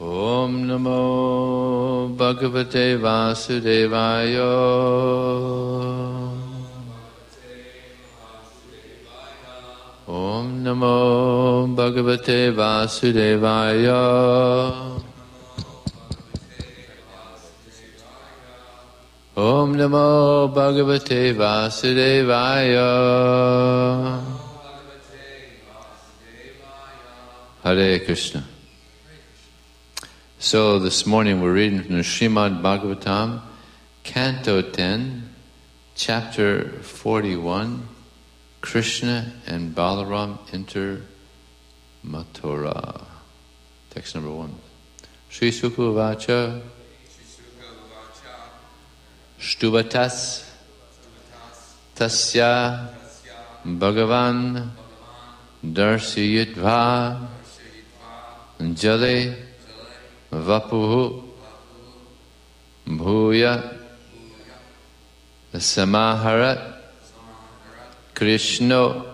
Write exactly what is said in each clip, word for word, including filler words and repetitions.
Om Namo Bhagavate Vasudevaya. Om Namo Bhagavate Vasudevaya. Om Namo Bhagavate Vasudevaya. Hare Krishna. So this morning we're reading from the Srimad Bhagavatam, Canto ten, Chapter forty-one, Krishna and Balaram enter Mathura. Text number one. Sri Sukha Vacha Shtuvatas Tasya Bhagavan Darsiyitva Jale Vapuhu Bhuya Samaharat Krishno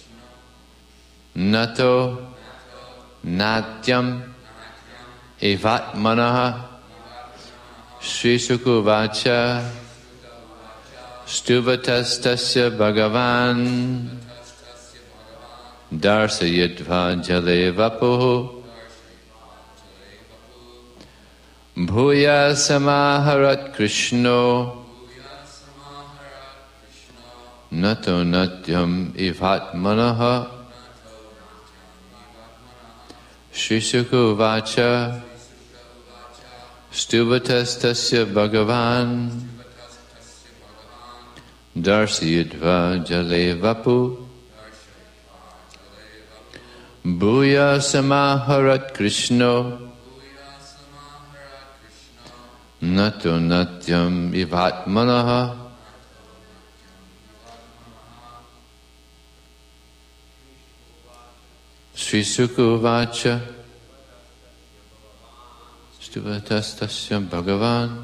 Nato Natyam Evatmanaha Sri Sukuvacha Stuvatastasya Bhagavan Darsayitva Jale Vapuhu Bhuya Samaharat Krishno Nato Natyam Ivatmanaha Sri Sukha Vacha Stuvatastasya Bhagavan Darsayitva Jale Vapu Bhuya Samaharat Krishno Nato Natyam Ivatmanaha Sri Sukha Vacha Stuvatastasya Bhagavan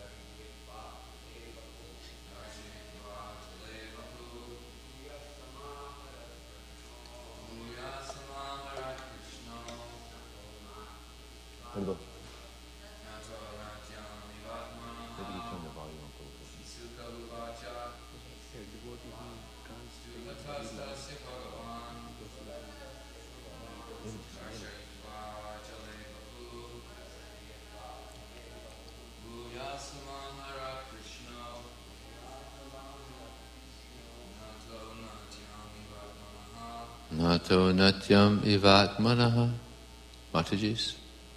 Nato Natyam Ivatmanaha. Matajis.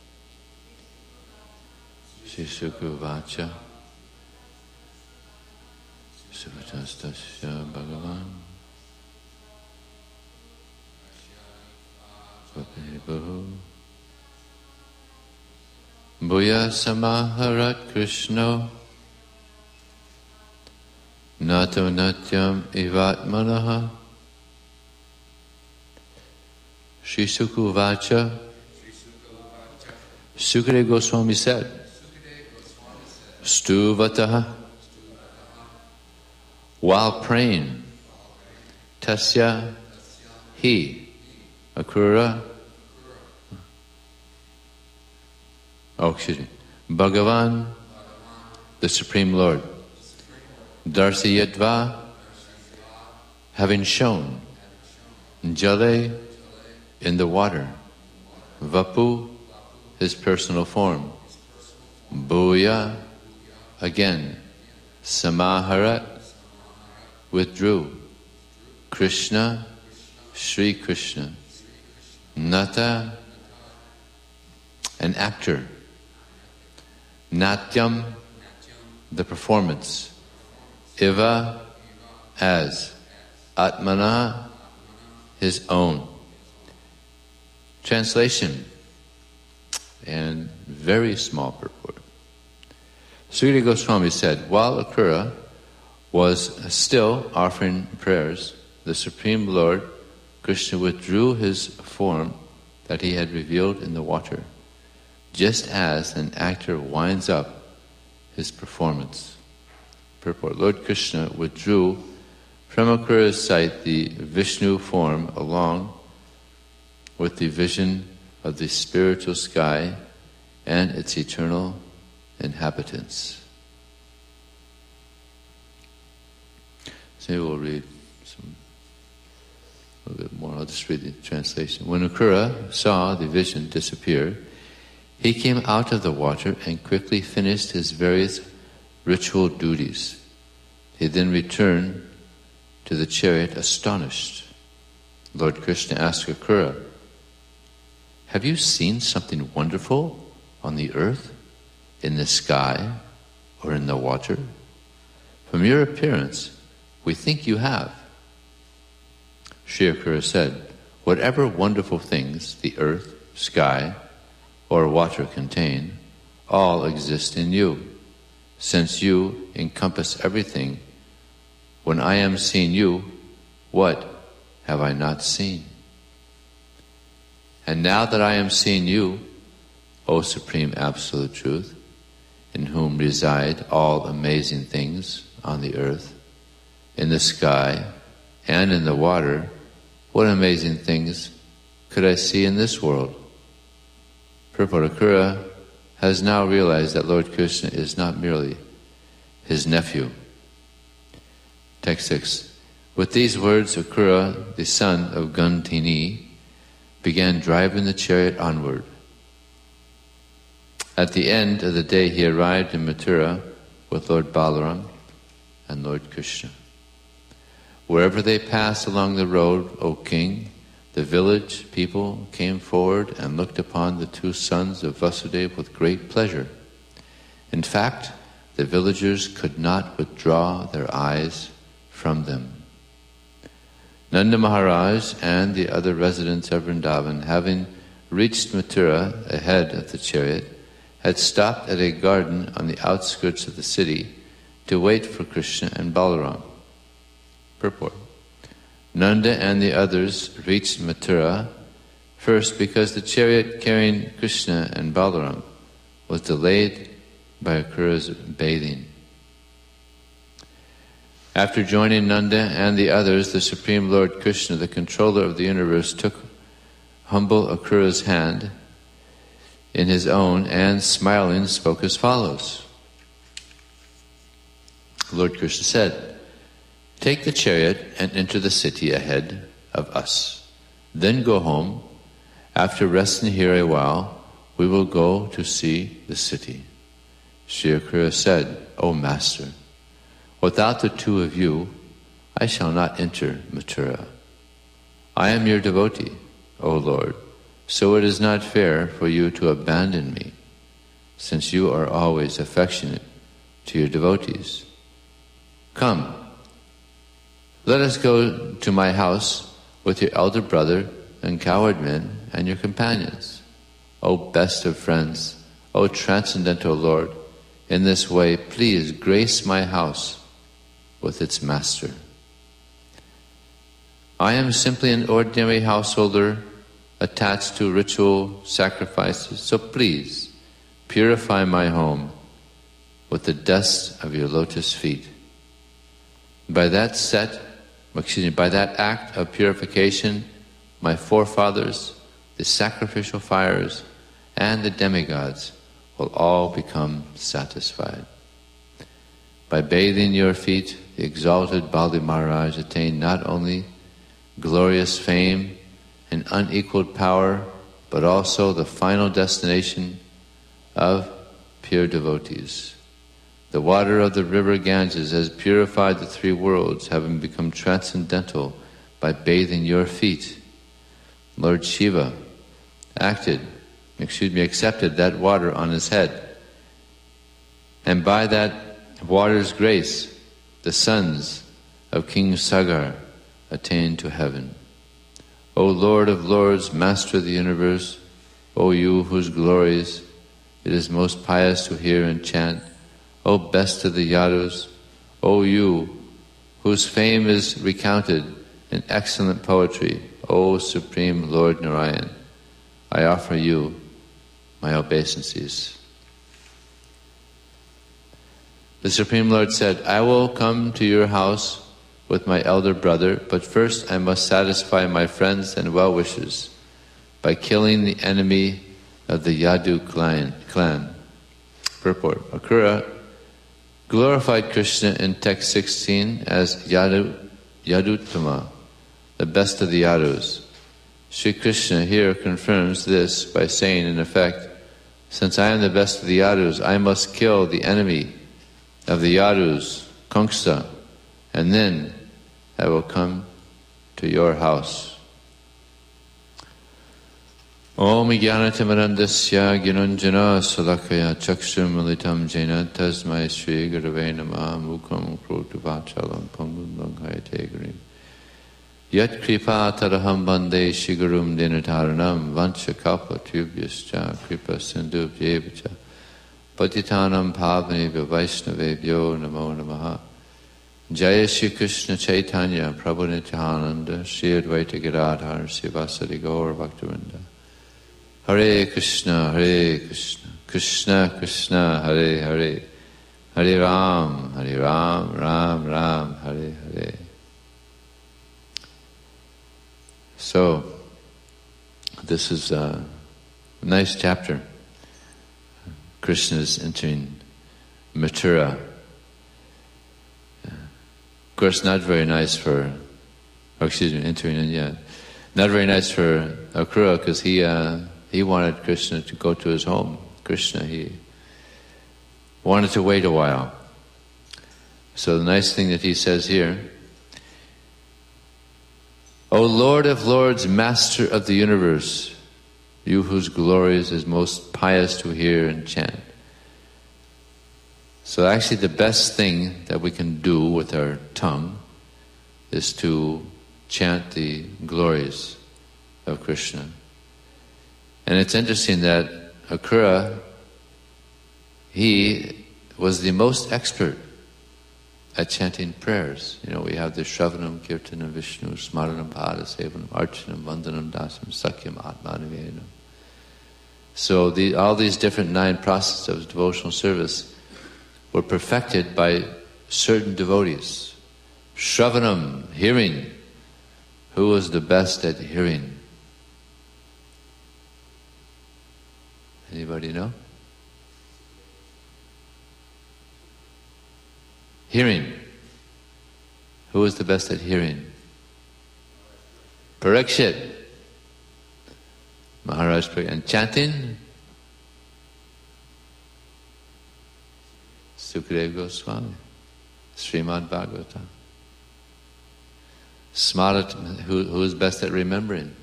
Sri Sukha Vacha Suvatastasya Bhagavan Vapebahu Bhuya Samaharat Krishno Nato Natyam Ivatmanaha Sri Sukha Vacha. Sukadeva Goswami said, Stuvataha, while praying, Tasya, he, Akrura, oh, excuse me, Bhagavan, the Supreme Lord, Darsayatva, having shown, Jale, in the water, Vapu, his personal form, Bhuya, again, Samaharat, withdrew, Krishna, Sri Krishna, Nata, an actor, Natyam, the performance, Iva, as, Atmana, his own. Translation and very small purport. Sukadeva Goswami said, while Akrura was still offering prayers, the Supreme Lord, Krishna, withdrew his form that he had revealed in the water, just as an actor winds up his performance. Purport. Lord Krishna withdrew from Akrura's sight the Vishnu form along with the vision of the spiritual sky and its eternal inhabitants. So maybe we'll read some, a little bit more. I'll just read the translation. When Akura saw the vision disappear, he came out of the water and quickly finished his various ritual duties. He then returned to the chariot astonished. Lord Krishna asked Akura, "Have you seen something wonderful on the earth, in the sky, or in the water? From your appearance, we think you have." Sri Akura said, "Whatever wonderful things the earth, sky, or water contain, all exist in you. Since you encompass everything, when I am seeing you, what have I not seen? And now that I am seeing you, O Supreme Absolute Truth, in whom reside all amazing things on the earth, in the sky, and in the water, what amazing things could I see in this world?" Purport: Akura has now realized that Lord Krishna is not merely his nephew. Text six. With these words, Akura, the son of Gantini, began driving the chariot onward. At the end of the day, he arrived in Mathura with Lord Balaram and Lord Krishna. Wherever they passed along the road, O king, the village people came forward and looked upon the two sons of Vasudeva with great pleasure. In fact, the villagers could not withdraw their eyes from them. Nanda Maharaj and the other residents of Vrindavan, having reached Mathura ahead of the chariot, had stopped at a garden on the outskirts of the city to wait for Krishna and Balaram. Purport: Nanda and the others reached Mathura first because the chariot carrying Krishna and Balaram was delayed by Akura's bathing. After joining Nanda and the others, the Supreme Lord Krishna, the controller of the universe, took humble Akura's hand in his own and, smiling, spoke as follows. Lord Krishna said, "Take the chariot and enter the city ahead of us. Then go home. After resting here a while, we will go to see the city." Sri Akura said, "O Master, without the two of you, I shall not enter Mathura. I am your devotee, O Lord, so it is not fair for you to abandon me, since you are always affectionate to your devotees. Come, let us go to my house with your elder brother and cowherd men and your companions. O best of friends, O transcendental Lord, in this way please grace my house with its master. I am simply an ordinary householder attached to ritual sacrifices, so please purify my home with the dust of your lotus feet. By that set, excuse me, by that act of purification, my forefathers, the sacrificial fires, and the demigods will all become satisfied. By bathing your feet, the exalted Bali Maharaj attained not only glorious fame and unequaled power, but also the final destination of pure devotees. The water of the river Ganges has purified the three worlds, having become transcendental by bathing your feet. Lord Shiva acted, excuse me, accepted that water on his head, and by that water's grace, the sons of King Sagar attained to heaven. O Lord of Lords, Master of the universe, O you whose glories it is most pious to hear and chant, O best of the Yadus, O you whose fame is recounted in excellent poetry, O Supreme Lord Narayan, I offer you my obeisances. The Supreme Lord said, I will come to your house with my elder brother, but first I must satisfy my friends and well-wishers by killing the enemy of the Yadu clan. clan. Purport. Akrura glorified Krishna in text sixteen as Yadu, Yaduttama, the best of the Yadus. Sri Krishna here confirms this by saying, in effect, since I am the best of the Yadus, I must kill the enemy of the Yadus, Kamsa, and then I will come to your house. Om Jnanatimirandasya Gnananjana Salakaya Chakshur Militam Jena Tasmai Shri Gurave Namaha Mukam Krotavachalam Pangum Langhayate Grim Yat Kripa Taraham Bande Shigurum Dinataranam Vancha Kalpa Tubhyascha Kripa Sindhu Bhyevacha Patitanam Pavani Vaishnave Vyo Namo Namaha Jaya Shri Krishna Chaitanya Prabhu Nityananda Shri Advaita Giradhar Sivasadi Gaur Bhaktivinoda Hare Krishna, Hare Krishna, Krishna Krishna, Hare Hare, Hare Ram, Hare Ram, Ram Ram, Hare Hare. So, this is a nice chapter. Krishna is entering Mathura. Of course, not very nice for, oh, excuse me, entering India. Not very nice for Akrura because he uh, he wanted Krishna to go to his home. Krishna, he wanted to wait a while. So the nice thing that he says here, O Lord of Lords, Master of the universe, you whose glories is most pious to hear and chant. So actually the best thing that we can do with our tongue is to chant the glories of Krishna. And it's interesting that Akrura, he was the most expert at chanting prayers. You know, we have the Shravanam, Kirtanam, Vishnu, Smaranam, Padasevanam, Archanam, Vandanam, Dasam, Sakyam, Atmanavenam. So the, all these different nine processes of devotional service were perfected by certain devotees. Shravanam, hearing. Who was the best at hearing? Anybody know? Hearing. Who was the best at hearing? Parikshit. Maharaj Parikshit. And chanting? Sukadeva Goswami. Srimad Bhagavatam. Smarat, who, who is best at remembering?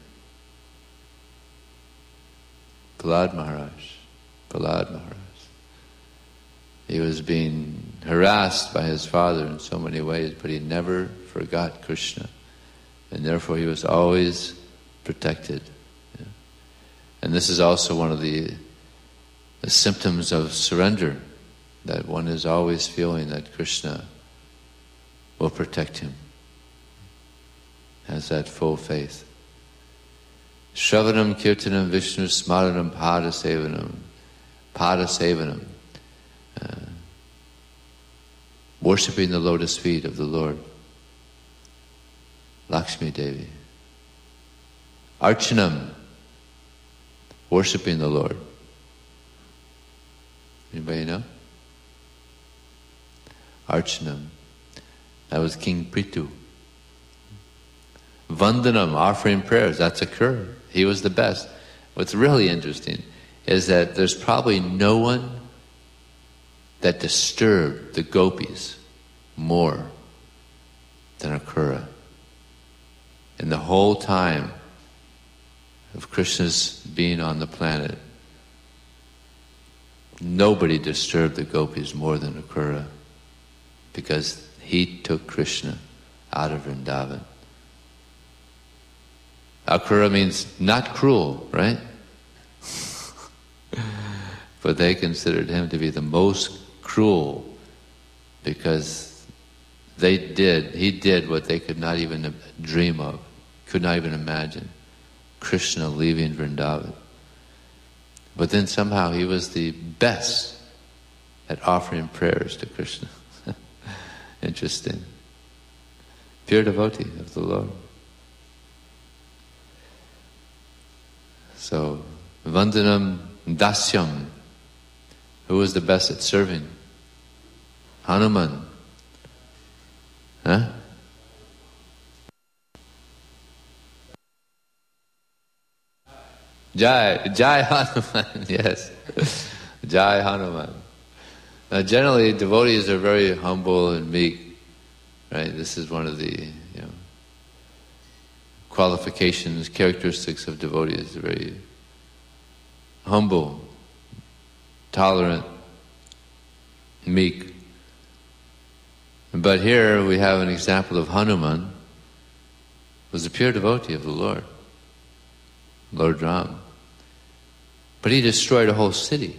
Prahlad Maharaj. Prahlad Maharaj. He was being harassed by his father in so many ways, but he never forgot Krishna. And therefore he was always protected. Yeah. And this is also one of the, the symptoms of surrender, that one is always feeling that Krishna will protect him. Has that full faith. Shravanam, Kirtanam, Vishnu, Smaranam, Padasevanam. Padasevanam. Uh, worshipping the lotus feet of the Lord. Lakshmi Devi. Archanam. Worshipping the Lord. Anybody know? Archanam. That was King Prithu. Vandanam, offering prayers, that's Akrura. He was the best. What's really interesting is that there's probably no one that disturbed the gopis more than Akrura. In the whole time of Krishna's being on the planet, nobody disturbed the gopis more than Akrura, because he took Krishna out of Vrindavan. Akrura means not cruel, right? But they considered him to be the most cruel, because they did, he did what they could not even dream of, could not even imagine. Krishna leaving Vrindavan. But then somehow he was the best at offering prayers to Krishna. Interesting. Pure devotee of the Lord. So, Vandanam, Dasyam. Who was the best at serving? Hanuman. Huh? Jai, Jai Hanuman, yes. Jai Hanuman. Now generally devotees are very humble and meek, right? This is one of the you know, qualifications, characteristics of devotees. They're very humble, tolerant, meek. But here we have an example of Hanuman, who was a pure devotee of the Lord, Lord Ram. But he destroyed a whole city.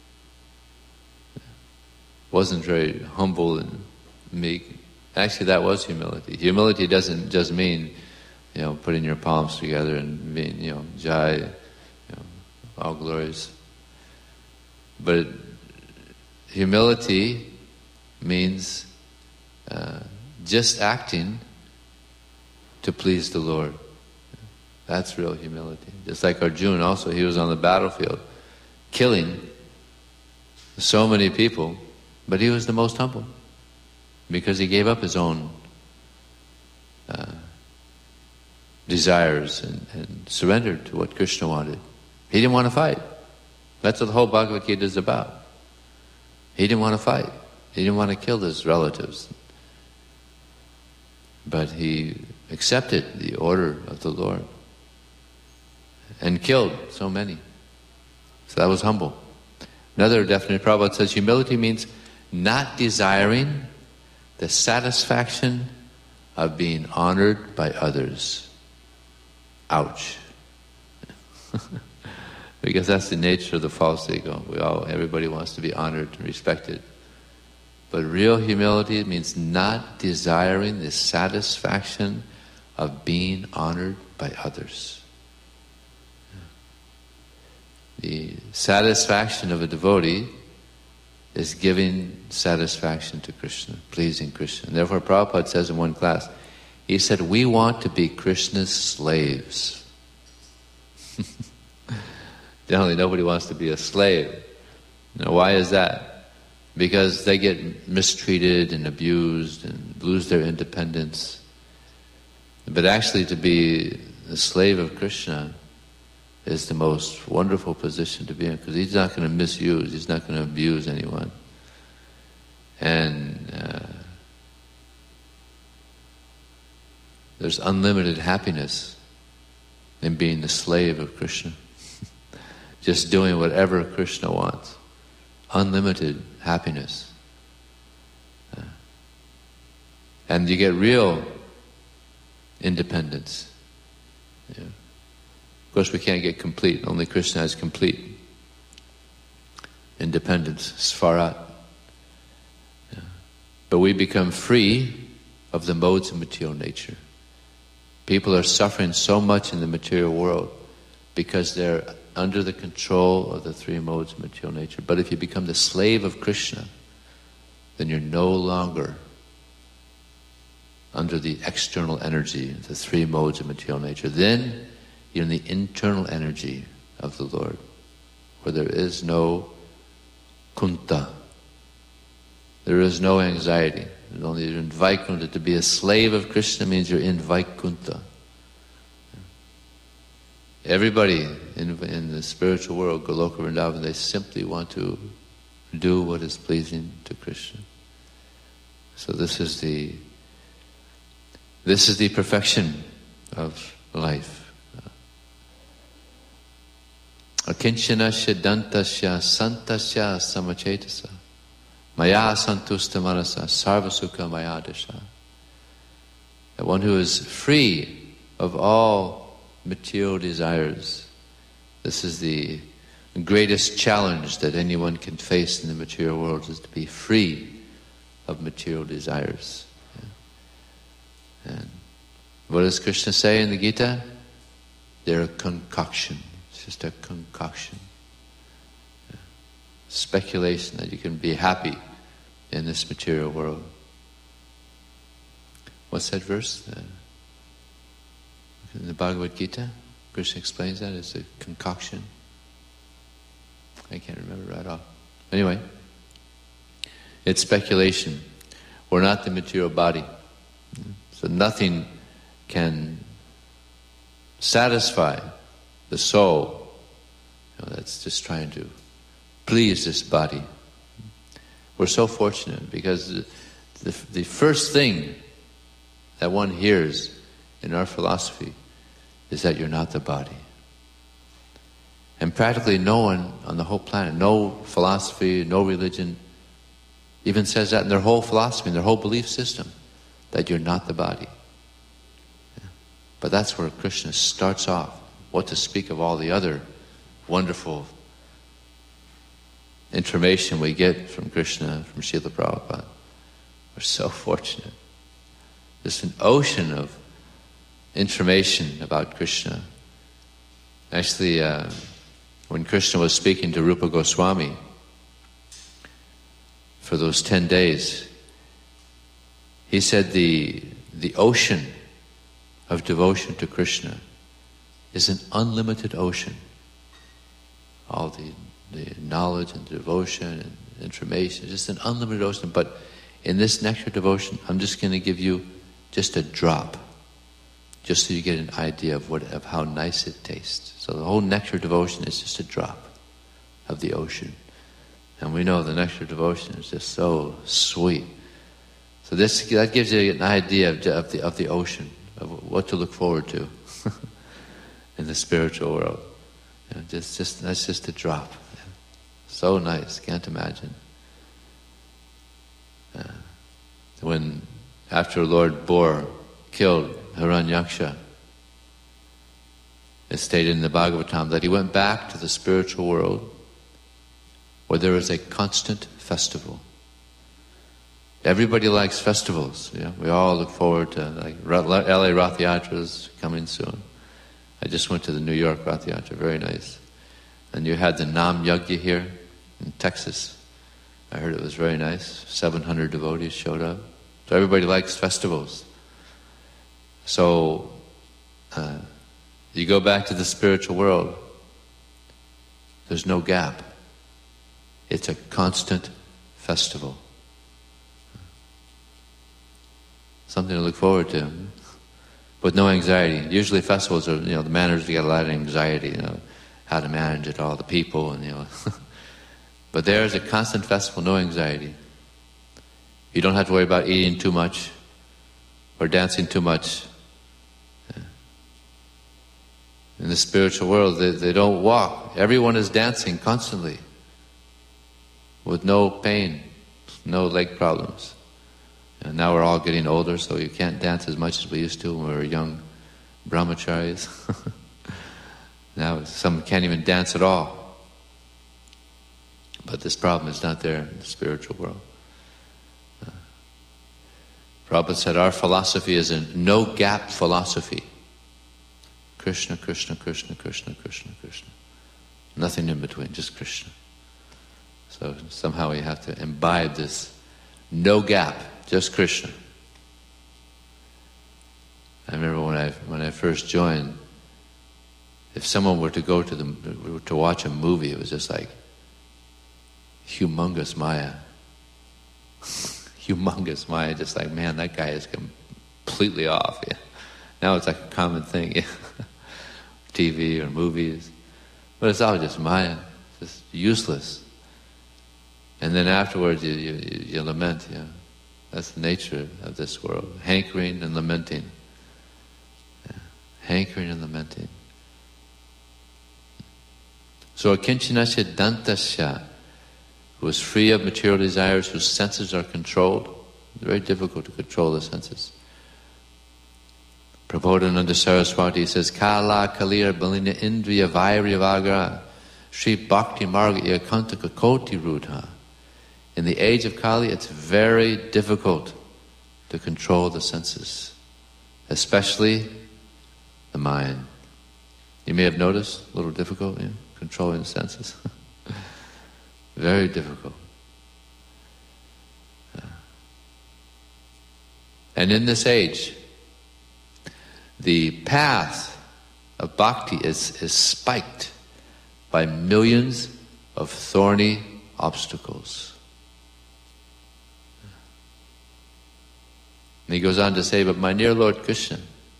Wasn't very humble and meek. Actually, that was humility. Humility doesn't just mean, you know, putting your palms together and being, you know, Jai, you know, all glories. But humility means uh, just acting to please the Lord. That's real humility. Just like Arjuna also, he was on the battlefield killing so many people, but he was the most humble because he gave up his own uh, desires and, and surrendered to what Krishna wanted. He didn't want to fight. That's what the whole Bhagavad Gita is about. He didn't want to fight. He didn't want to kill his relatives. But he accepted the order of the Lord and killed so many. So that was humble. Another definition, Prabhupada says, humility means not desiring the satisfaction of being honored by others. Ouch. Because that's the nature of the false ego. We all, everybody wants to be honored and respected. But real humility means not desiring the satisfaction of being honored by others. The satisfaction of a devotee is giving satisfaction to Krishna, pleasing Krishna. And therefore Prabhupada says in one class, he said, we want to be Krishna's slaves. Generally nobody wants to be a slave. Now, why is that? Because they get mistreated and abused and lose their independence. But actually to be a slave of Krishna is the most wonderful position to be in, because he's not going to misuse, he's not going to abuse anyone. And uh, there's unlimited happiness in being the slave of Krishna. Just doing whatever Krishna wants. Unlimited happiness. Uh, and you get real independence. Yeah. Of course, we can't get complete. Only Krishna has complete independence, svarat. Yeah. But we become free of the modes of material nature. People are suffering so much in the material world because they're under the control of the three modes of material nature. But if you become the slave of Krishna, then you're no longer under the external energy, the three modes of material nature. Then you're in the internal energy of the Lord, where there is no kunta. There is no anxiety. There's only you're in Vaikuntha. To be a slave of Krishna means you're in Vaikuntha. Everybody in, in the spiritual world, Goloka Vrindavan, they simply want to do what is pleasing to Krishna. So this is the this is the perfection of life. Akinchana Shidantasya Santasya Samachetasa Maya Santusta Manasa Sarvasukha Mayadasha. The one who is free of all material desires. This is the greatest challenge that anyone can face in the material world, is to be free of material desires. Yeah. And what does Krishna say in the Gita? They're a concoction. It's just a concoction. Yeah. Speculation that you can be happy in this material world. What's that verse? Uh, in the Bhagavad Gita, Krishna explains that as a concoction. I can't remember right off. Anyway, it's speculation. We're not the material body. So nothing can satisfy the soul, you know, that's just trying to please this body. We're so fortunate because the, the, the first thing that one hears in our philosophy is that you're not the body. And practically no one on the whole planet, no philosophy, no religion, even says that in their whole philosophy, in their whole belief system, that you're not the body. Yeah. But that's where Krishna starts off. What to speak of all the other wonderful information we get from Krishna, from Srila Prabhupada. We're so fortunate. There's an ocean of information about Krishna. Actually, uh, when Krishna was speaking to Rupa Goswami, for those ten days, he said the, the ocean of devotion to Krishna is an unlimited ocean. All the, the knowledge and devotion and information, just an unlimited ocean. But in this nectar devotion, I'm just going to give you just a drop, just so you get an idea of what of how nice it tastes. So the whole nectar devotion is just a drop of the ocean. And we know the nectar devotion is just so sweet. So this that gives you an idea of, of the of the ocean, of what to look forward to in the spiritual world. You know, just just that's just a drop. So nice, can't imagine. Uh, when after Lord Bor killed Hiranyaksha, it's stated in the Bhagavatam that he went back to the spiritual world where there is a constant festival. Everybody likes festivals. You know? We all look forward to, like, L A Rath Yatra is coming soon. I just went to the New York Rath Yatra, very nice. And you had the Nam Yagya here in Texas. I heard it was very nice. seven hundred devotees showed up. So everybody likes festivals. So uh, you go back to the spiritual world, there's no gap. It's a constant festival. Something to look forward to, with no anxiety. Usually festivals are, you know, the manners, you get a lot of anxiety, you know, how to manage it, all the people, and you know. But there's a constant festival, no anxiety. You don't have to worry about eating too much or dancing too much. In the spiritual world, they, they don't walk. Everyone is dancing constantly with no pain, no leg problems. And now we're all getting older, so you can't dance as much as we used to when we were young brahmacharis. Now some can't even dance at all. But this problem is not there in the spiritual world. Uh, Prabhupada said our philosophy is a no-gap philosophy. Krishna, Krishna, Krishna, Krishna, Krishna, Krishna. Nothing in between, just Krishna. So somehow we have to imbibe this no gap, just Krishna. I remember when I when I first joined, if someone were to go to the to watch a movie, it was just like humongous Maya. Humongous Maya, just like, man, that guy is completely off. Yeah. Now it's like a common thing, yeah. T V or movies. But it's all just Maya, just useless. And then afterwards you, you, you lament, yeah. That's the nature of this world. Hankering and lamenting. Yeah. Hankering and lamenting. So akinchana dantasya, who is free of material desires, whose senses are controlled. It's very difficult to control the senses. Prabodhananda Saraswati says, Kala kalir balina indriya vairya vagra Sri Bhakti Marga Yakantaka Koti Rudha. In the age of Kali, it's very difficult to control the senses, especially the mind. You may have noticed, a little difficult, yeah, controlling the senses. Very difficult. Uh, and in this age, the path of bhakti is, is spiked by millions of thorny obstacles. And he goes on to say, but my dear Lord Krishna,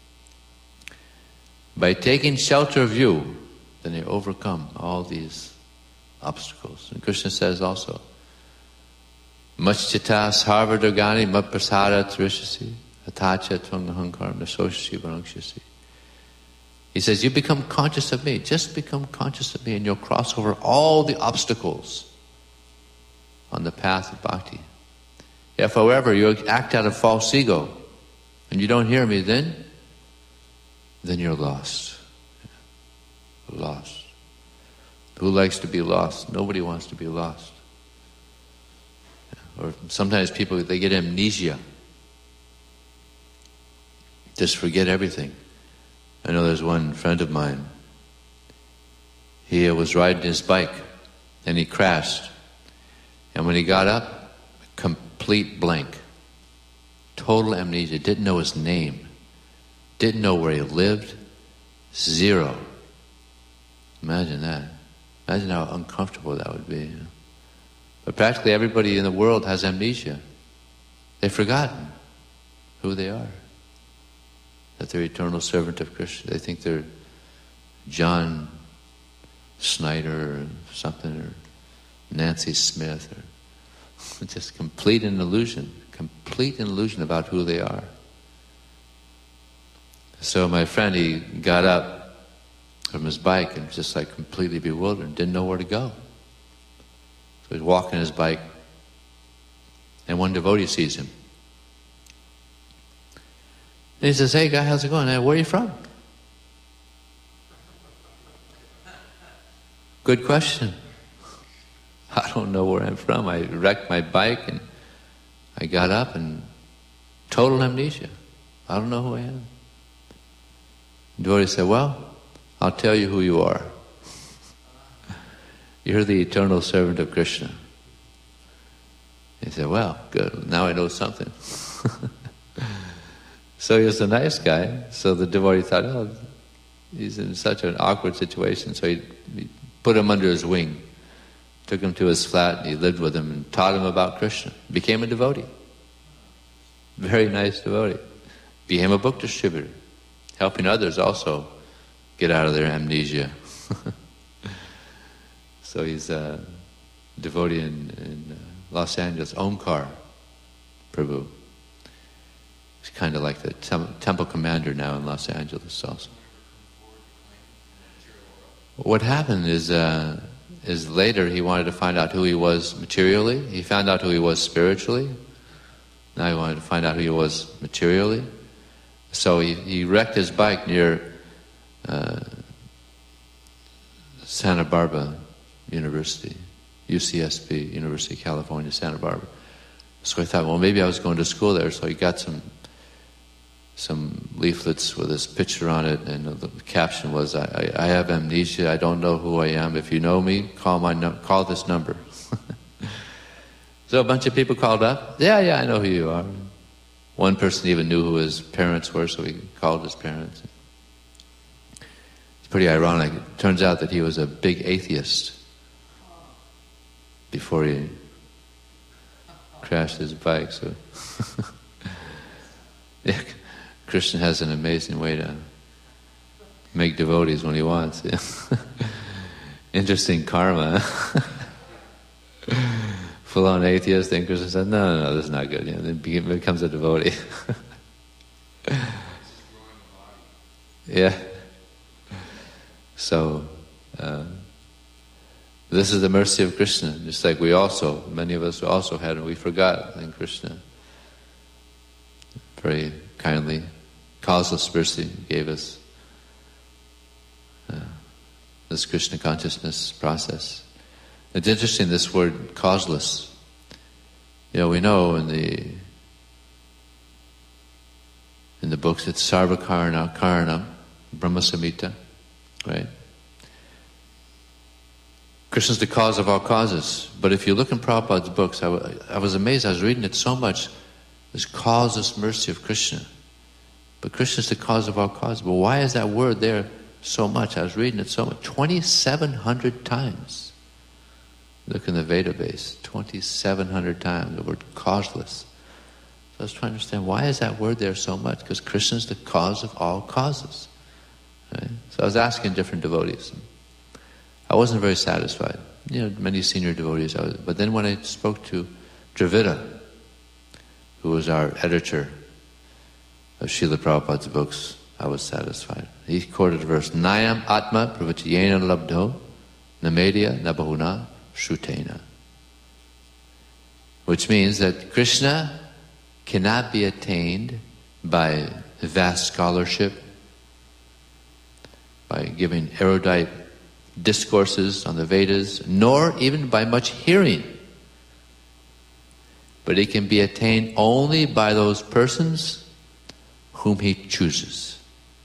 by taking shelter of you, then they overcome all these obstacles. And Krishna says also, Machchita sarvadagani mapprasada trishasi atacha tvangahankar nasoshi varakshasi. He says, you become conscious of me. Just become conscious of me and you'll cross over all the obstacles on the path of bhakti. If, however, you act out of false ego and you don't hear me, then, then you're lost. Lost. Who likes to be lost? Nobody wants to be lost. Or sometimes people, they get amnesia. Just forget everything. I know there's one friend of mine. He was riding his bike and he crashed. And when he got up, complete blank. Total amnesia. Didn't know his name. Didn't know where he lived. Zero. Imagine that. Imagine how uncomfortable that would be. You know? But practically everybody in the world has amnesia. They've forgotten who they are. That they're eternal servant of Krishna. They think they're John Snyder or something, or Nancy Smith, or just complete an illusion, complete an illusion about who they are. So my friend, he got up from his bike and just like completely bewildered, didn't know where to go. So he's walking his bike, and one devotee sees him. And he says, hey guy, how's it going? Hey, where are you from? Good question. I don't know where I'm from. I wrecked my bike and I got up and total amnesia. I don't know who I am. The devotee said, well, I'll tell you who you are. You're the eternal servant of Krishna. He said, well, good. Now I know something. So he was a nice guy. So the devotee thought, oh, he's in such an awkward situation. So he, he put him under his wing, took him to his flat, and he lived with him and taught him about Krishna. Became a devotee. Very nice devotee. Became a book distributor, helping others also get out of their amnesia. So he's a devotee in, in uh, Los Angeles, Omkar Prabhu. He's kind of like the tem- temple commander now in Los Angeles also. What happened is, uh, is later he wanted to find out who he was materially. He found out who he was spiritually. Now he wanted to find out who he was materially. So he, he wrecked his bike near uh, Santa Barbara University, U C S B, University of California, Santa Barbara. So I thought, well, maybe I was going to school there. So he got some some leaflets with his picture on it, and the caption was, I, I, I have amnesia, I don't know who I am. If you know me, call my num- call this number. So a bunch of people called up. Yeah, yeah, I know who you are. One person even knew who his parents were, so he called his parents. It's pretty ironic. It turns out that he was a big atheist before he crashed his bike. So yeah, Krishna has an amazing way to make devotees when he wants. Yeah. Interesting karma. Full-on atheist, then Krishna said, no, no, no, this is not good. You know, then he becomes a devotee. Yeah. So, uh, this is the mercy of Krishna, just like we also, many of us also had, and we forgot, and Krishna very kindly, causeless mercy, gave us uh, this Krishna consciousness process. It's interesting, this word causeless. You know, we know in the in the books it's sarva karana karana brahma samhita, right? Krishna's the cause of all causes. But if you look in Prabhupada's books, I, w- I was amazed, I was reading it so much, this causeless mercy of Krishna. But Krishna's the cause of all causes. But why is that word there so much? I was reading it so much, twenty-seven hundred times. Look in the Veda base, twenty-seven hundred times, the word causeless. So I was trying to understand, why is that word there so much? Because Krishna is the cause of all causes. Right? So I was asking different devotees. I wasn't very satisfied. You know, many senior devotees. I was, but then when I spoke to Dravida, who was our editor of Srila Prabhupada's books, I was satisfied. He quoted the verse, Nayam Atma Pravachayena Labdho Namedya Nabahuna Shrutena. Which means that Krishna cannot be attained by vast scholarship, by giving erudite discourses on the Vedas, nor even by much hearing. But it can be attained only by those persons whom he chooses.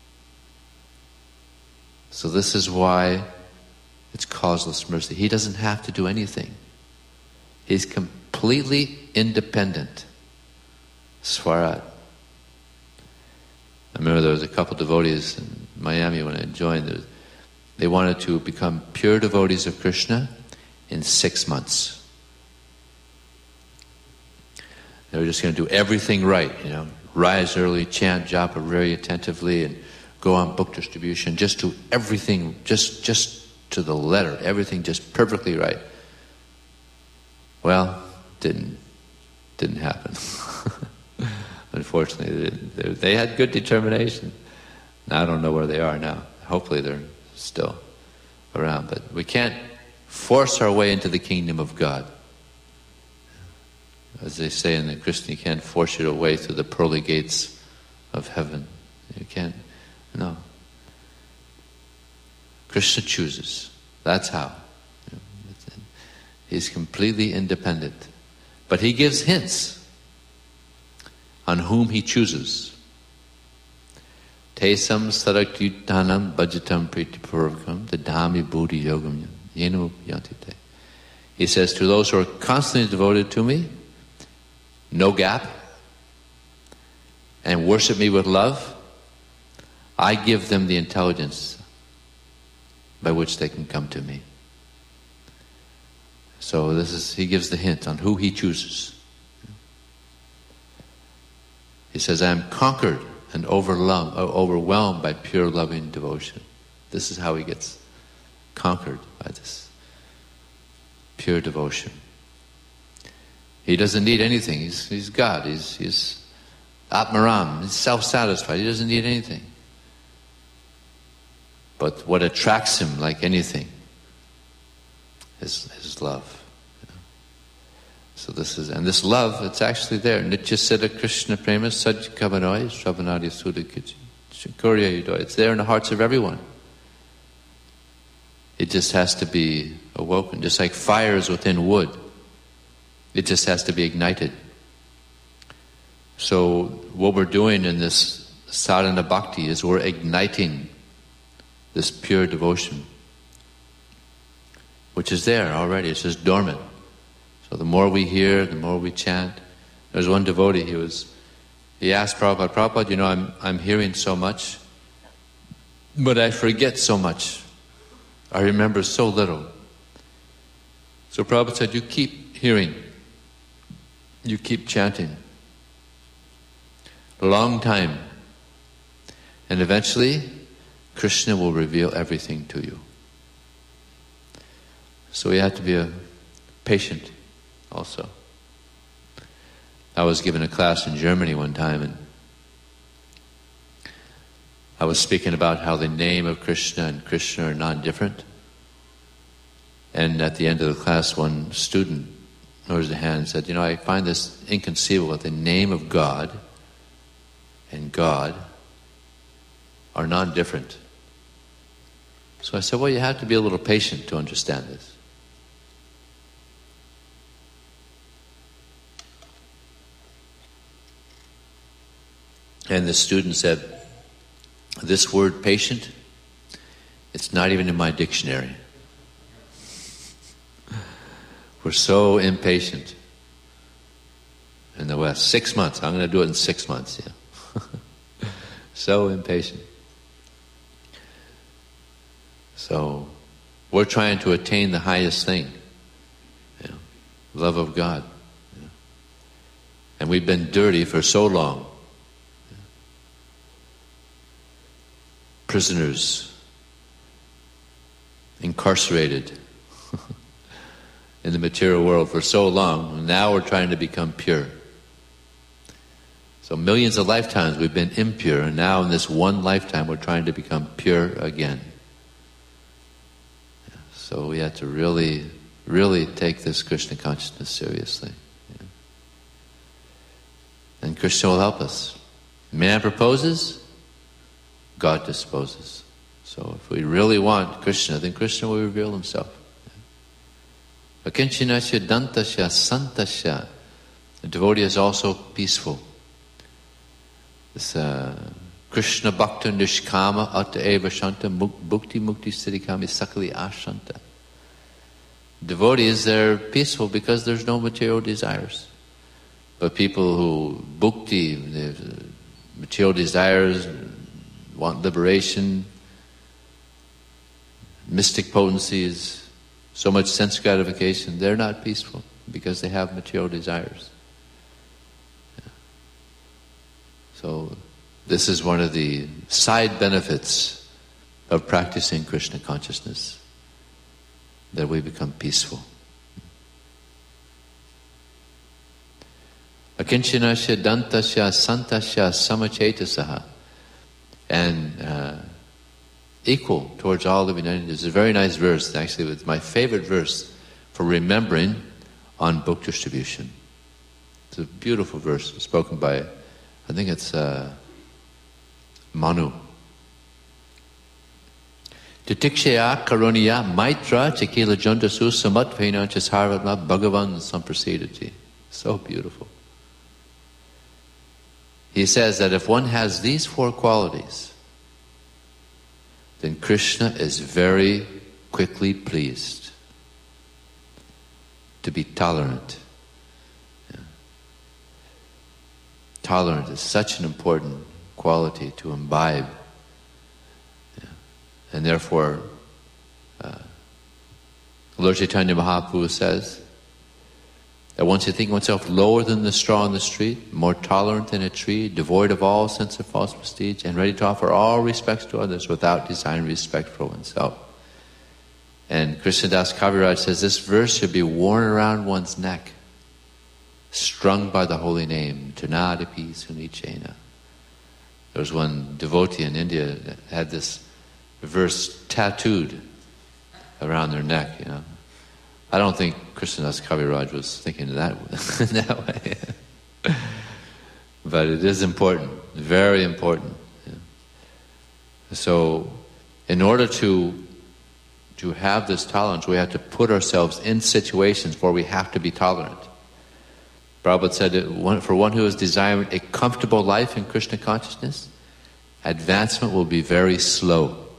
So this is why it's causeless mercy. He doesn't have to do anything. He's completely independent. Swarat. I remember there was a couple devotees in Miami when I joined. They wanted to become pure devotees of Krishna in six months. They were just going to do everything right, you know, rise early, chant japa very attentively, and go on book distribution. Just do everything, just just to the letter, everything just perfectly right. Well, didn't didn't happen. Unfortunately, they, didn't. They had good determination. Now, I don't know where they are now. Hopefully, they're still around. But we can't force our way into the kingdom of God. As they say in the Krishna, you can't force your way through the pearly gates of heaven. You can't. No. Krishna chooses. That's how. He's completely independent. But he gives hints on whom he chooses. Tesam sarakyutanam bhajatam pritipurvakam dadami buddhi yogam yenu yantite. He says, to those who are constantly devoted to me, no gap, and worship me with love, I give them the intelligence by which they can come to me. So this is, he gives the hint on who he chooses. He says, I am conquered and overwhelmed, overwhelmed by pure loving devotion. This is how he gets conquered, by this pure devotion. He doesn't need anything. He's, he's God. He's, he's Atmaram. He's self-satisfied. He doesn't need anything. But what attracts him like anything is his love. You know? So this is, and this love, it's actually there. Nitya Siddha Krishna Prema Saj Kavanoi Shravanadi Sudha Kurya Yudoy. It's there in the hearts of everyone. It just has to be awoken. Just like fire is within wood. It just has to be ignited. So what we're doing in this sadhana bhakti is we're igniting this pure devotion, which is there already. It's just dormant. So the more we hear, the more we chant. There's one devotee, he was, he asked Prabhupada, Prabhupada, you know, I'm I'm hearing so much, but I forget so much. I remember so little. So Prabhupada said, you keep hearing. You keep chanting. A long time. And eventually, Krishna will reveal everything to you. So we have to be a patient also. I was given a class in Germany one time, and I was speaking about how the name of Krishna and Krishna are non-different. And at the end of the class, one student raised a hand and said, you know, I find this inconceivable that the name of God and God are non-different. So I said, well, you have to be a little patient to understand this. And the student said, this word patient, it's not even in my dictionary. We're so impatient in the West. Six months. I'm going to do it in six months. Yeah. So impatient. So we're trying to attain the highest thing. love of God. And we've been dirty for so long. Prisoners, incarcerated in the material world for so long, and now we're trying to become pure. So millions of lifetimes we've been impure, and now in this one lifetime we're trying to become pure again. So we have to really, really take this Krishna consciousness seriously. And Krishna will help us. Man proposes, God disposes. So if we really want Krishna, then Krishna will reveal himself. Akinchinasya dantasya santasya. The devotee is also peaceful. This uh, Krishna bhakta nishkama atta eva shanta bhukti mukti siddhikami sakali ashanta. Devotees, they're peaceful because there's no material desires. But people who bhukti, they have material desires, want liberation, mystic potencies, so much sense gratification, they're not peaceful because they have material desires. Yeah. So this is one of the side benefits of practicing Krishna consciousness, that we become peaceful. Akinchinasya dantasya santasya samachetasaha. And uh, equal towards all living entities. It's a very nice verse. Actually, it's my favorite verse for remembering on book distribution. It's a beautiful verse spoken by, I think it's uh, Manu. Titikshaya karoniya maitra chakila jantasu samatvaina chasarvatma bhagavan samprasidati. So beautiful. He says that if one has these four qualities, then Krishna is very quickly pleased. To be tolerant. Yeah. Tolerant is such an important quality to imbibe. Yeah. And therefore, uh, Lord Chaitanya Mahaprabhu says that once you think oneself lower than the straw on the street, more tolerant than a tree, devoid of all sense of false prestige, and ready to offer all respects to others without desiring respect for oneself. And Krishnadas Kaviraj says this verse should be worn around one's neck, strung by the holy name, Tunadapi Sunichena. There was one devotee in India that had this verse tattooed around their neck, you know. I don't think Krishnadas Kaviraj was thinking that, that way. But it is important, very important. Yeah. So, in order to to have this tolerance, we have to put ourselves in situations where we have to be tolerant. Prabhupada said that one, for one who is desiring a comfortable life in Krishna consciousness, advancement will be very slow.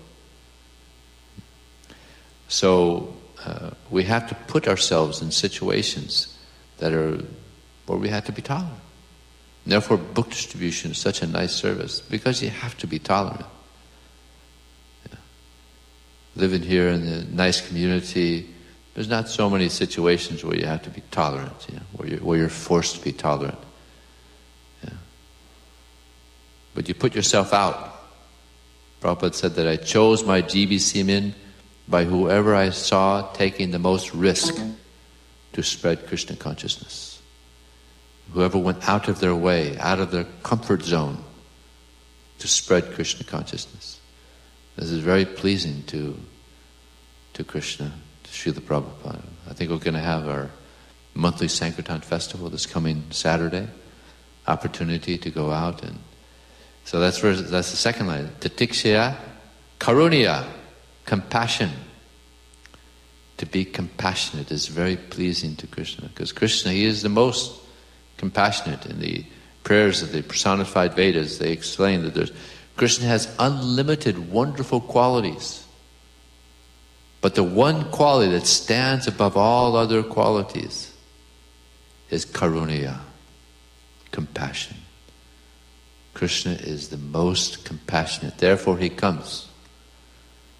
So, Uh, we have to put ourselves in situations that are where we have to be tolerant. And therefore, book distribution is such a nice service because you have to be tolerant. Yeah. Living here in a nice community, there's not so many situations where you have to be tolerant, you know, where you're, where you're forced to be tolerant. Yeah. But you put yourself out. Prabhupada said that I chose my G B C min by whoever I saw taking the most risk to spread Krishna consciousness. Whoever went out of their way, out of their comfort zone to spread Krishna consciousness. This is very pleasing to to Krishna, to Srila Prabhupada. I think we're going to have our monthly Sankirtan festival this coming Saturday. Opportunity to go out, and so that's verse, that's the second line. Titikshaya karuniya. Compassion. To be compassionate is very pleasing to Krishna, because Krishna, he is the most compassionate. In the prayers of the personified Vedas, they explain that there's, Krishna has unlimited wonderful qualities. But the one quality that stands above all other qualities is karuniya, compassion. Krishna is the most compassionate. Therefore he comes.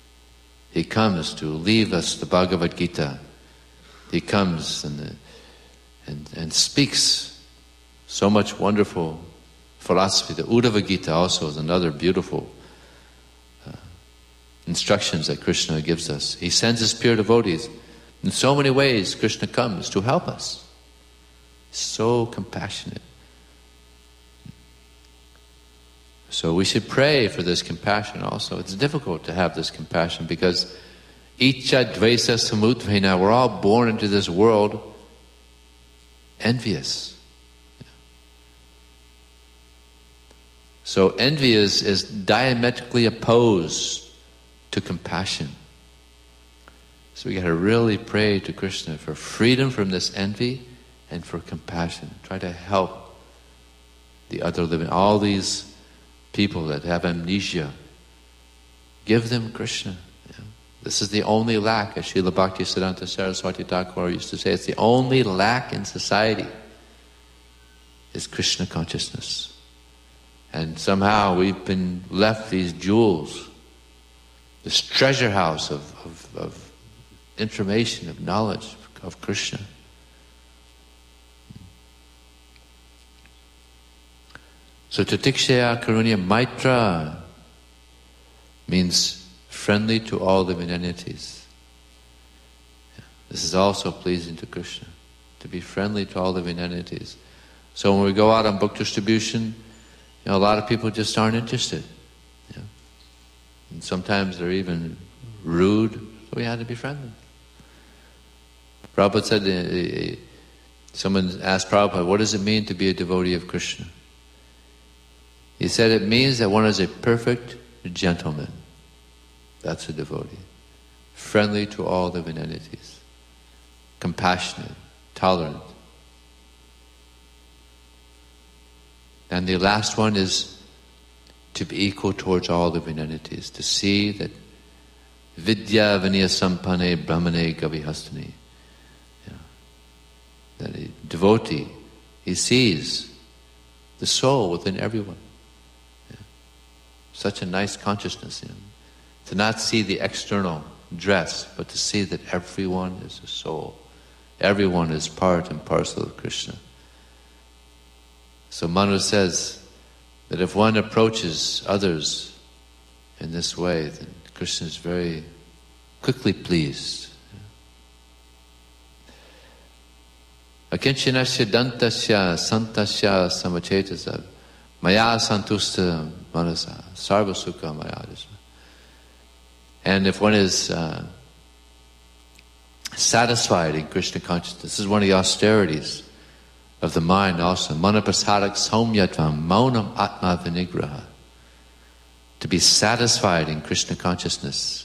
He comes to leave us the Bhagavad Gita. He comes and the, and speaks so much wonderful philosophy. The Uddhava Gita also is another beautiful uh, instructions that Krishna gives us. He sends his pure devotees. In so many ways, Krishna comes to help us. So compassionate. So we should pray for this compassion also. It's difficult to have this compassion because Icha Dvesa Samutvena, we're all born into this world envious. So envy is, is diametrically opposed to compassion. So we got to really pray to Krishna for freedom from this envy and for compassion. Try to help the other living, all these people that have amnesia. Give them Krishna. You know? This is the only lack, as Srila Bhaktisiddhanta Saraswati Thakur used to say, it's the only lack in society is Krishna consciousness. And somehow we've been left these jewels, this treasure house of, of, of information, of knowledge of Krishna. So Tatikshaya Karunya Maitra means friendly to all living entities. This is also pleasing to Krishna, to be friendly to all living entities. So when we go out on book distribution, you know, a lot of people just aren't interested. You know? And sometimes they're even rude, so we have to be friendly. Prabhupada said, uh, uh, someone asked Prabhupada, what does it mean to be a devotee of Krishna? He said it means that one is a perfect gentleman. That's a devotee. Friendly to all living entities. Compassionate, tolerant. And the last one is to be equal towards all living entities. To see that Vidya Vinaya Sampane Brahmane Gavihastani. You know, that a devotee, he sees the soul within everyone. Yeah. Such a nice consciousness. You know. To not see the external dress, but to see that everyone is a soul. Everyone is part and parcel of Krishna. So Manu says that if one approaches others in this way, then Krishna is very quickly pleased. Akinchinasya dantasya santasya samachetasa maya santusta manasa sarva sukha mayadasa. And if one is uh, satisfied in Krishna consciousness, this is one of the austerities of the mind also. Manaprasadak somyatvam maunam atma vinigraha. To be satisfied in Krishna consciousness.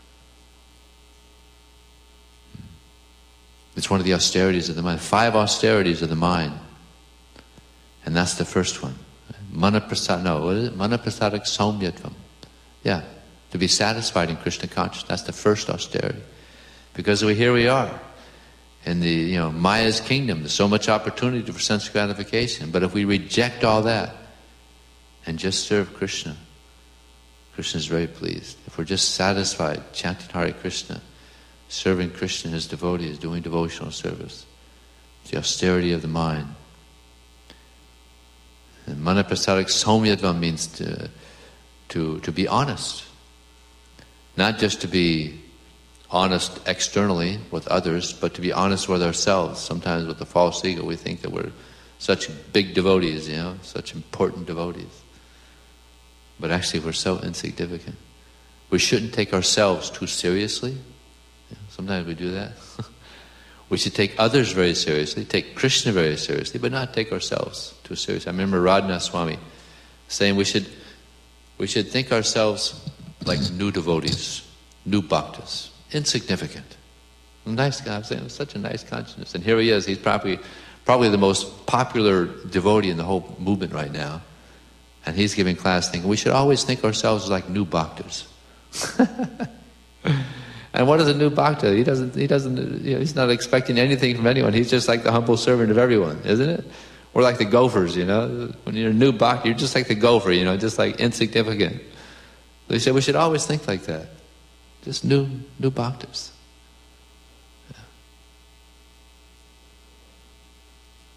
It's one of the austerities of the mind. Five austerities of the mind. And that's the first one. Manaprasad, no, what is it? Manaprasadak somyatvam. Yeah, to be satisfied in Krishna consciousness. That's the first austerity. Because we, here we are. In the, you know, Maya's kingdom, there's so much opportunity for sense gratification. But if we reject all that and just serve Krishna, Krishna is very pleased. If we're just satisfied chanting Hare Krishna, serving Krishna and his devotees, doing devotional service, it's the austerity of the mind. And Manaprasadak Somyatvam means to, to, to be honest. Not just to be honest externally with others, but to be honest with ourselves. Sometimes with the false ego we think that we're such big devotees, you know, such important devotees. But actually we're so insignificant. We shouldn't take ourselves too seriously. You know, sometimes we do that. We should take others very seriously, take Krishna very seriously, but not take ourselves too seriously. I remember Radhanath Swami saying we should we should think ourselves like new devotees, new bhaktas. Insignificant. Nice guy, I'm saying, such a nice consciousness. And here he is, he's probably probably the most popular devotee in the whole movement right now. And he's giving class thinking, we should always think ourselves like new bhaktas. And what is a new bhakta? He doesn't, he doesn't, you know, he's not expecting anything from anyone. He's just like the humble servant of everyone, isn't it? We're like the gophers, you know. When you're a new bhakta, you're just like the gopher, you know, just like insignificant. They said we should always think like that. Just new, new bhaktas. Yeah.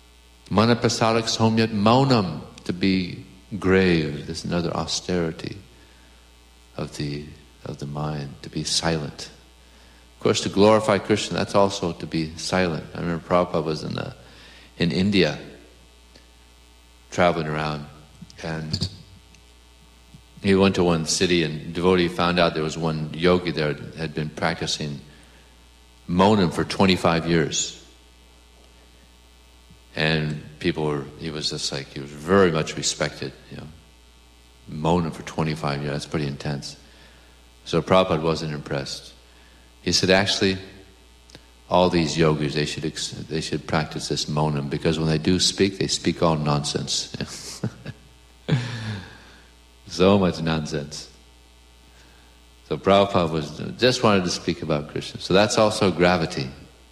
Manaprasadak somyat maunam, to be grave. There's another austerity of the of the mind, to be silent. Of course, to glorify Krishna, that's also to be silent. I remember Prabhupada was in the, in India, traveling around, and he went to one city, and devotee found out there was one yogi there that had been practicing Monam for twenty-five years. And people were, he was just like, he was very much respected, you know. Monam for twenty-five years, that's pretty intense. So Prabhupada wasn't impressed. He said, actually, all these yogis, they should they should practice this Monam, because when they do speak, they speak all nonsense. So much nonsense. So Prabhupada was just wanted to speak about Krishna. So that's also gravity.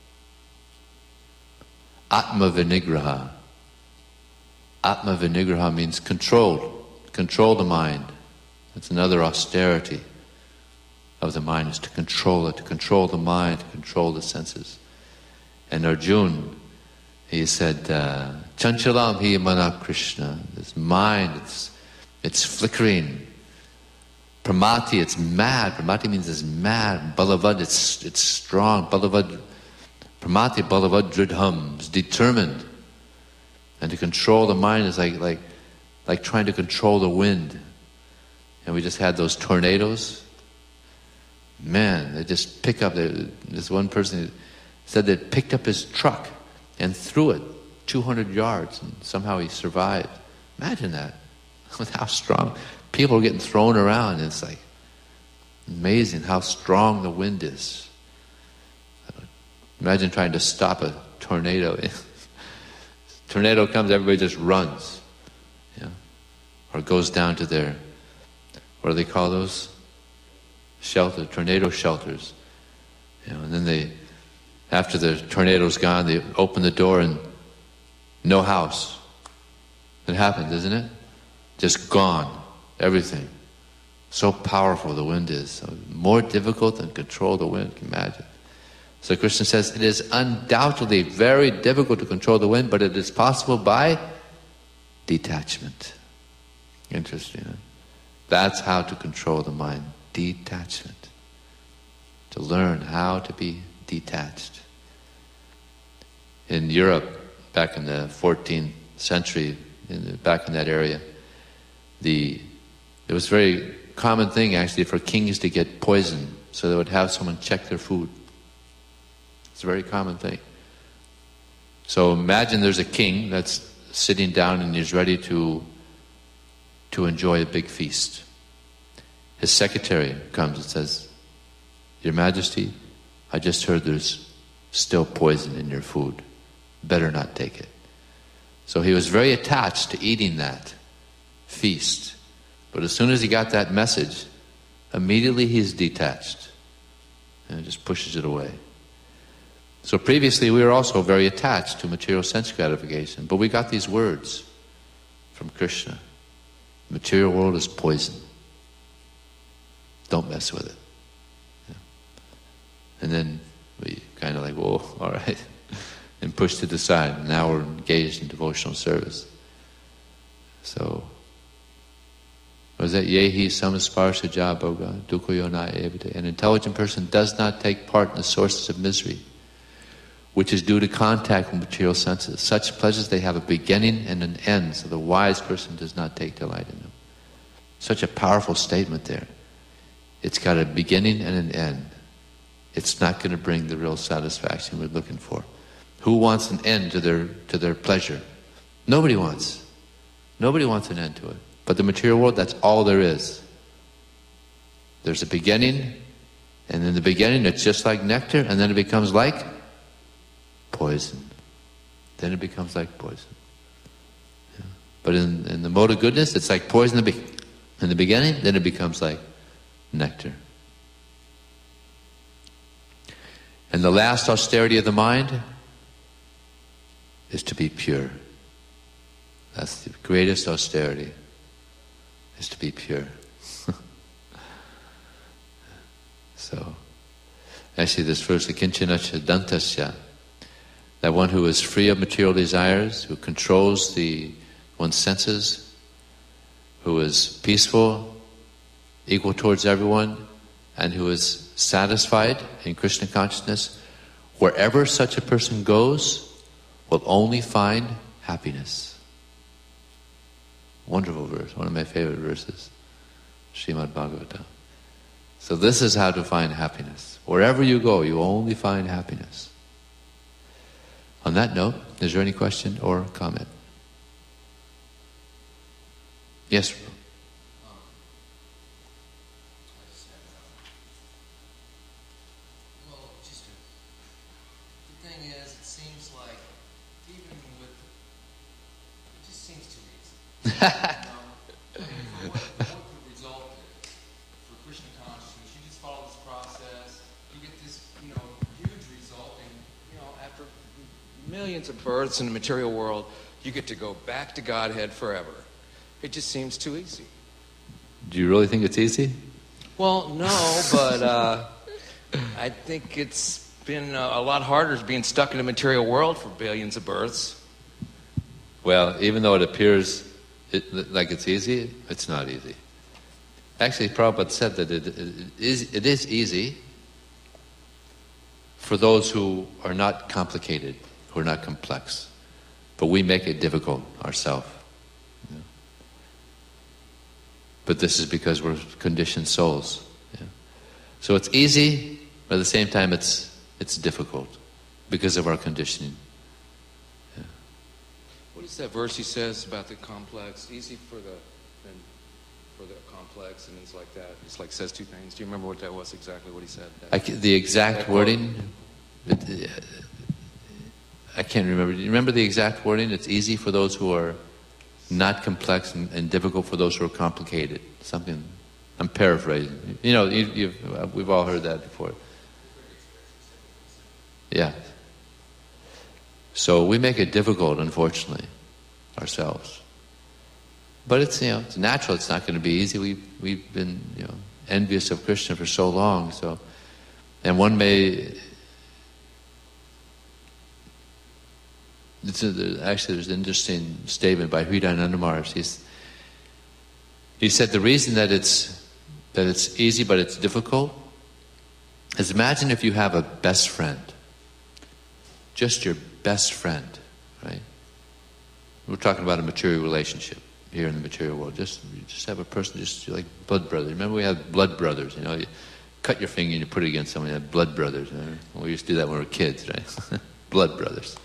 Atma Vinigraha. Atma Vinigraha means control. Control the mind. That's another austerity of the mind, is to control it, to control the mind, to control the senses. And Arjuna, he said, uh, Chanchalam hi mana Krishna. This mind, it's it's flickering. Pramati, it's mad. Pramati means it's mad. Balavad, it's it's strong. Balavad, Pramati, Balavad Dridham, is determined. And to control the mind is like like like trying to control the wind. And we just had those tornadoes. Man, they just pick up. This one person said they picked up his truck and threw it two hundred yards, and somehow he survived. Imagine that. With how strong people are getting thrown around. It's like amazing how strong the wind is. Imagine trying to stop a tornado. Tornado comes, everybody just runs, you know, or goes down to their, what do they call those? Shelter, tornado shelters. You know, and then they, after the tornado's gone, they open the door and no house. It happens, isn't it? Just gone, everything. So powerful the wind is. So more difficult than control the wind, can you imagine? So Krishna says, it is undoubtedly very difficult to control the wind, but it is possible by detachment. Interesting, huh? That's how to control the mind. Detachment. To learn how to be detached. In Europe, back in the fourteenth century, in the, back in that area, the it was a very common thing actually for kings to get poisoned, so they would have someone check their food. It's a very common thing. So imagine there's a king that's sitting down and he's ready to to enjoy a big feast. His secretary comes and says, Your Majesty, I just heard there's still poison in your food. Better not take it. So he was very attached to eating that feast. But as soon as he got that message, immediately he's detached and just pushes it away. So previously we were also very attached to material sense gratification, but we got these words from Krishna. The material world is poison. Don't mess with it. Yeah. And then we kind of like, whoa, all right, and pushed it aside. Now we're engaged in devotional service. So, what was that? Yehi samasparsha jaboga dukkayona evite. An intelligent person does not take part in the sources of misery, which is due to contact with material senses. Such pleasures, they have a beginning and an end, so the wise person does not take delight in them. Such a powerful statement there. It's got a beginning and an end. It's not going to bring the real satisfaction we're looking for. Who wants an end to their to their pleasure? Nobody wants. Nobody wants an end to it. But the material world, that's all there is. There's a beginning, and in the beginning it's just like nectar, and then it becomes like poison. Then it becomes like poison. Yeah. But in, in the mode of goodness, it's like poison in the, be- in the beginning, then it becomes like nectar. And the last austerity of the mind is to be pure. That's the greatest austerity, is to be pure. So, actually this verse, Kinchana Dantasya, that one who is free of material desires, who controls the one's senses, who is peaceful, equal towards everyone, and who is satisfied in Krishna consciousness, wherever such a person goes, will only find happiness. Wonderful verse, one of my favorite verses, Srimad Bhagavatam. So this is how to find happiness. Wherever you go, you only find happiness. On that note, is there any question or comment? Yes. Well, just a, the thing is, it seems like even with, it just seems too easy. You know, for what, for what the result is for Krishna consciousness, you just follow this process, you get this, you know, huge result, and you know, after millions of births in the material world, you get to go back to Godhead forever. It just seems too easy. Do you really think it's easy? Well, no, but uh, I think it's been uh, a lot harder being stuck in the material world for billions of births. Well, even though it appears it, like it's easy, it's not easy. Actually, Prabhupada said that it, it, is, it is easy for those who are not complicated, who are not complex. But we make it difficult ourselves. You know? But this is because we're conditioned souls. Yeah? So it's easy, but at the same time it's it's difficult because of our conditioning. Yeah. What is that verse he says about the complex? Easy for the and for the complex, and it's like that. It's like says two things. Do you remember what that was exactly? What he said? I, the exact wording. It, I can't remember. Do you remember the exact wording? It's easy for those who are not complex and, and difficult for those who are complicated. Something. I'm paraphrasing. You know, you, you've, we've all heard that before. Yeah. So we make it difficult, unfortunately, ourselves. But it's, you know, it's natural. It's not going to be easy. We we've been, you know, envious of Krishna for so long. So, and one may. It's a, actually, there's an interesting statement by Hridayananda Maharaj. He's, he said the reason that it's that it's easy but it's difficult is, imagine if you have a best friend, just your best friend, right? We're talking about a material relationship here in the material world. Just you just have a person, just like blood brothers. Remember we had blood brothers. You know, you cut your finger and you put it against someone. You had blood brothers. You know? We used to do that when we were kids, right? Blood brothers.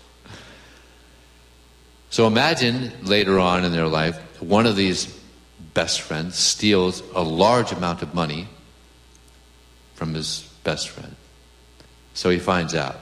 So imagine later on in their life, one of these best friends steals a large amount of money from his best friend. So he finds out.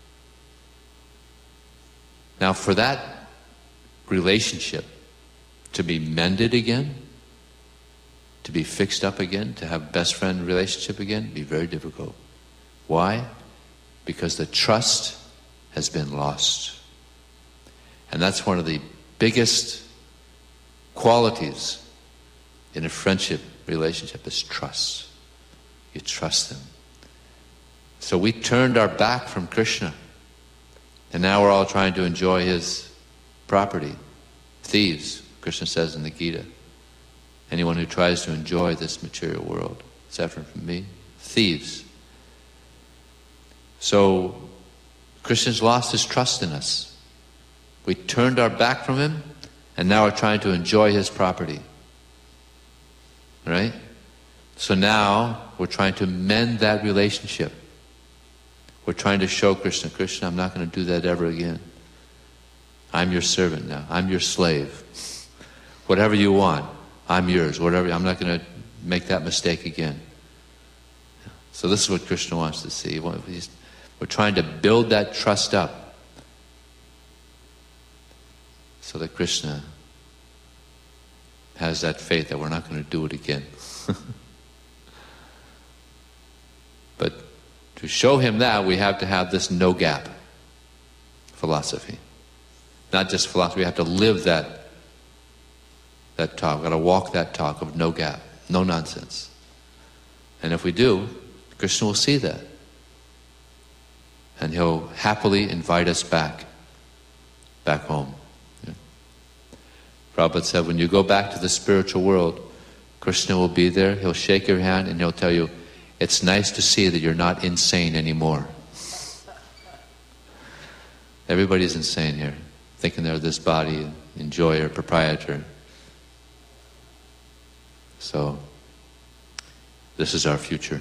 Now for that relationship to be mended again, to be fixed up again, to have best friend relationship again, be very difficult. Why? Because the trust has been lost. And that's one of the biggest qualities in a friendship relationship is trust. You trust them. So we turned our back from Krishna. And now we're all trying to enjoy his property. Thieves, Krishna says in the Gita. Anyone who tries to enjoy this material world, separate from me, thieves. So Krishna's lost his trust in us. We turned our back from him, and now we're trying to enjoy his property. Right? So now we're trying to mend that relationship. We're trying to show Krishna, Krishna, I'm not going to do that ever again. I'm your servant now. I'm your slave. Whatever you want, I'm yours. Whatever, I'm not going to make that mistake again. So this is what Krishna wants to see. We're trying to build that trust up, so that Krishna has that faith that we're not going to do it again. But to show him that, we have to have this no gap philosophy. Not just philosophy, we have to live that that talk. We've got to walk that talk of no gap, no nonsense. And if we do, Krishna will see that. And He'll happily invite us back, back home. Yeah. Prabhupada said, when you go back to the spiritual world, Krishna will be there, He'll shake your hand and He'll tell you, it's nice to see that you're not insane anymore. Everybody's insane here, thinking they're this body, enjoyer, proprietor. So, this is our future.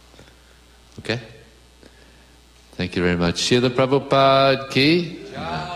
Okay? Thank you very much. Srila Prabhupada ki?